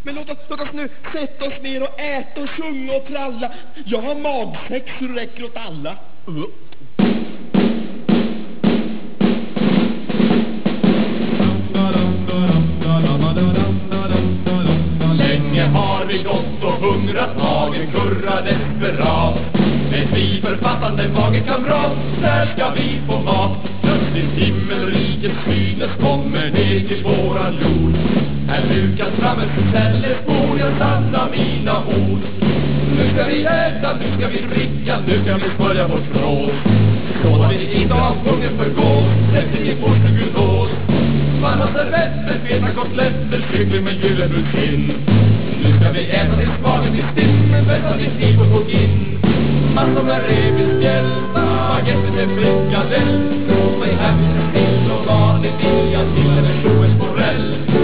Men låt oss nu sätta oss ner och äta och sjunga och tralla. Jag har magsex så det räcker åt alla. Länge har vi gått och hungrat, magen kurrar desperat. Med fri författande magekamrat, där ska vi få mat. Plötsligt himmelrikets synes kommer ner till våran jord. Här dukas fram ett sällesbord, jag sanna mina ord. Nu ska vi äta, nu ska vi dricka, nu ska vi smörja vårt brås. Så att vi inte av hunger förgås, efter vi får stugulås. Varma servetter, feta kotletter, kyckling med gyllebrun skinn. Nu ska vi äta tills magen blir stinn, vässa till kniv och gå in. Massor med revbensspjäll, spagetti med frikadell. Låt mig här bli sill och vanlig vilja till en show en sporell.